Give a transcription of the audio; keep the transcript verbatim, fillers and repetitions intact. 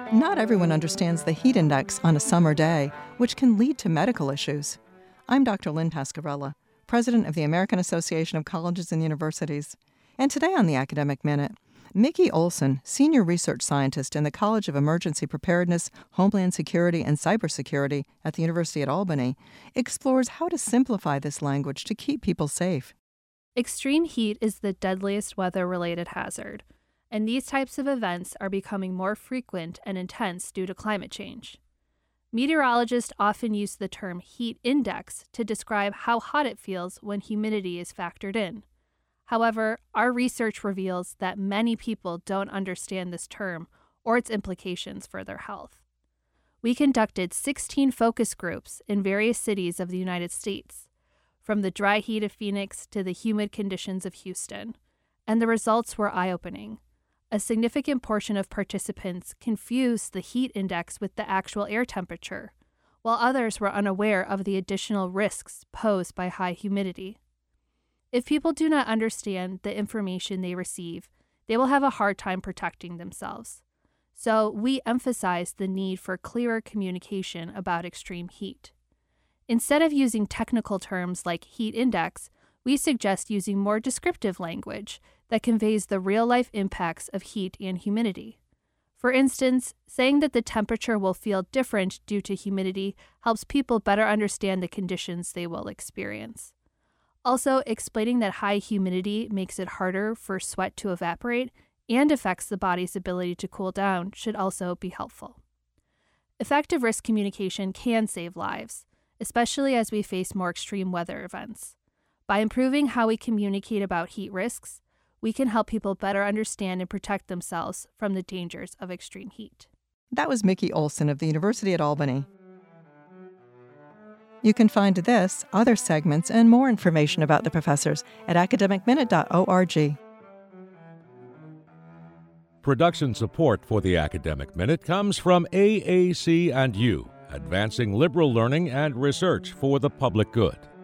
Not everyone understands the heat index on a summer day, which can lead to medical issues. I'm Doctor Lynn Pasquarella, president of the American Association of Colleges and Universities. And today on the Academic Minute, Mickey Olson, senior research scientist in the College of Emergency Preparedness, Homeland Security, and Cybersecurity at the University at Albany, explores how to simplify this language to keep people safe. Extreme heat is the deadliest weather-related hazard, and these types of events are becoming more frequent and intense due to climate change. Meteorologists often use the term heat index to describe how hot it feels when humidity is factored in. However, our research reveals that many people don't understand this term or its implications for their health. We conducted sixteen focus groups in various cities of the United States, from the dry heat of Phoenix to the humid conditions of Houston, and the results were eye-opening. A significant portion of participants confused the heat index with the actual air temperature, while others were unaware of the additional risks posed by high humidity. If people do not understand the information they receive, they will have a hard time protecting themselves. So we emphasize the need for clearer communication about extreme heat. Instead of using technical terms like heat index, we suggest using more descriptive language that conveys the real-life impacts of heat and humidity. For instance, saying that the temperature will feel different due to humidity helps people better understand the conditions they will experience. Also, explaining that high humidity makes it harder for sweat to evaporate and affects the body's ability to cool down should also be helpful. Effective risk communication can save lives, especially as we face more extreme weather events. By improving how we communicate about heat risks, we can help people better understand and protect themselves from the dangers of extreme heat. That was Mickey Olson of the University at Albany. You can find this, other segments, and more information about the professors at academic minute dot org. Production support for the Academic Minute comes from A A C and U, advancing liberal learning and research for the public good.